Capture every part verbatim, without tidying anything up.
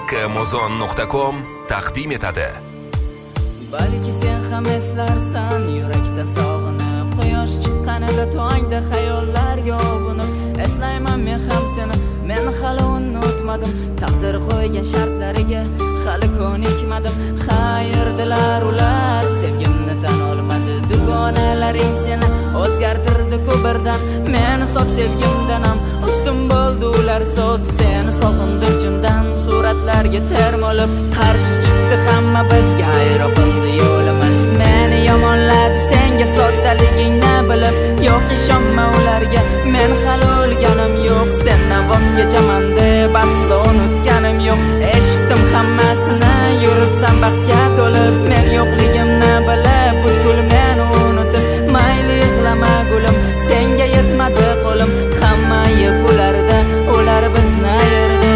Amazon nuqta com taqdim etadi. Balki sen ham eslarsan yurakda sog'inib, quyosh chiqqanida tongda xayollarga o'bunib, eslayman men ham seni, men hali unutmadim, taqdir qo'ygan shartlariga hali ko'nikmadim. Xayrdilar ular, sevgimni tan olmadi, dugonalaring seni o'zgartirdi ko'birdan, meni sof sevgimdan ham ustun bo'ldi ular so'z. Seni sog'indim chindan, suratlarga termolib, qarshi chiqdi hamma bizga, ayrıldı yo'limiz. Meni yomonladi senga soddaligingni bilib, yo'q ishonma ularga, men hali o'lganim yo'q, sendan voz kechaman deb aslo unutganim yo'q. Eshitdim hammasini, yuribsan baxtga to'lib, men yo'qligimni bilib, butkul meni unutib, mayli yig'lama gulim, senga yetmadi qo'lim, hamma yeb ularda, ular bizni ayirdi.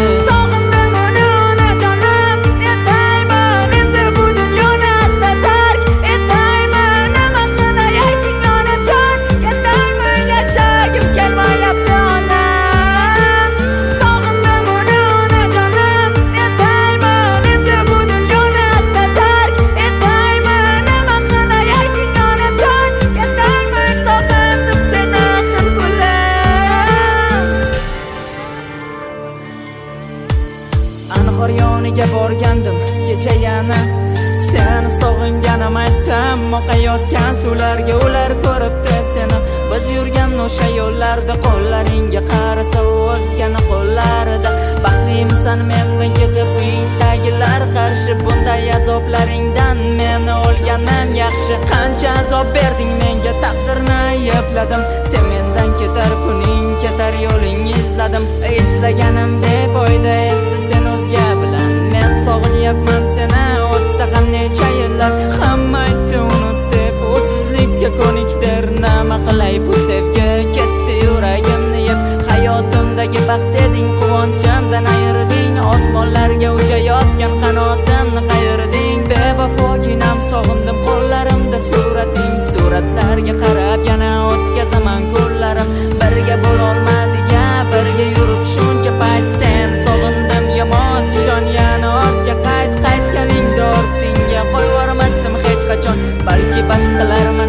Anhor yoniga borgandim kecha yana, seni sog'inganim aytdim, oqayotgan suvlarga ular ko'ribdi seni, biz yurgan o'sha yo'llarda, qo'llaringga qarasa o'zgani qo'llarida. Baxtlisan mendan ketib, uyingdagilar qarshi, bunday azoblaringdan meni olganim yaxshi. Qancha azob berding menga, taqdirni aybladim, sen mendan ketar kuning, ketar yo'ling izladim, izlaganim befoyda endi sen o'zga bilan, men sog'inyapman seni, o'tsa ham necha yillar, hamma aytdi unut deb, o'sizlikka ko'nikdir, nima qilay bu sevgi, ketdi yuragimni yeb, hayotimdagi baxt eding, quvonchimdan ayirding, osmonlarga uchayotgan qanotimni qayirding, bevafoginam sog'indim, qo'llarimda surating, suratlarga qarab yana o'tkazaman kunlarim, birga bo'lolmadik-a, birga yurib shuncha payt, sen sog'indim yomon, ishon yana ortga qayt, qaytganingda ortingga qo'yvormasdim hech qachon, balki bas qilarman